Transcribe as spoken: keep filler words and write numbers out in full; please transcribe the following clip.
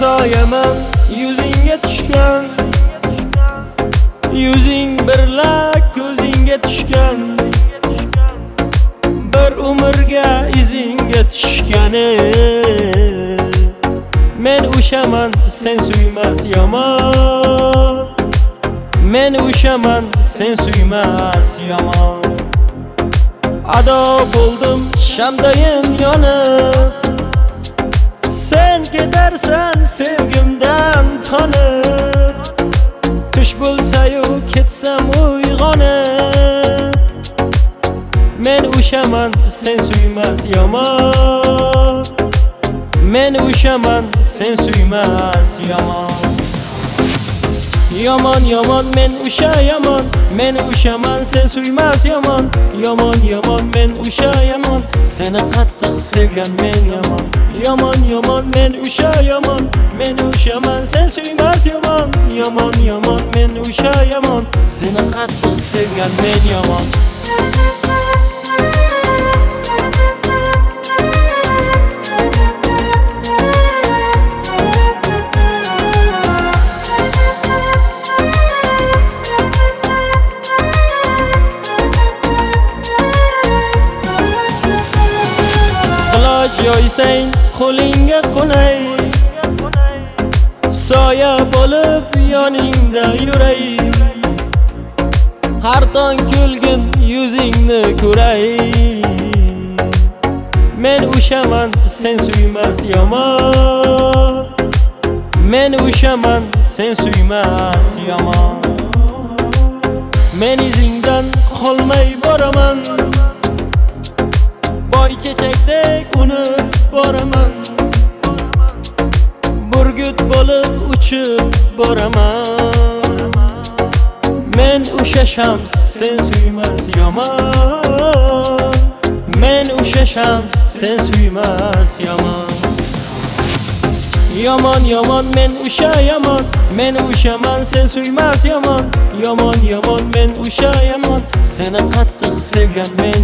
Adoyaman yuzingga tushgan, yuzing birla ko'zingga tushgan, bir umrga izingga tushgani. Men o'shaman sen suymas yomon, men o'shaman sen suymas yomon. Ado bo'ldim shamdayin yonib, sen ketarsan sevgimdan tonib. Tush bo'lsa-yu ketsam uyg'onib, men o'shaman sen suymas yomon, men o'shaman sen suymas yomon. Yomon yomon men o'sha yomon, men o'shaman sen suymas yomon. Yomon yomon men o'sha yomon, seni qattiq sevgan men yomon. Yomon yomon men o'sha yomon, men o'shaman sen suymas yomon. Yomon yomon men o'sha yomon, seni qattiq sevgan men yomon. Yoysang qo'lingga qo'nay, soya bo'lib yoningda yuray. Har tong kulgin yuzingni ko'ray. Men o'shaman sen suymas yomon, men o'shaman sen suymas yomon. Men izingdan qolmay boraman, boy chechakdek unib boraman. Burgut bo'lib uchib boraman. Men o'sha shams sen suymas yomon, men o'sha shams sen suymas yomon. Yomon yomon men o'sha yomon, men o'shaman sen suymas yomon. Yomon yomon men o'sha yomon, seni qattiq sevgan men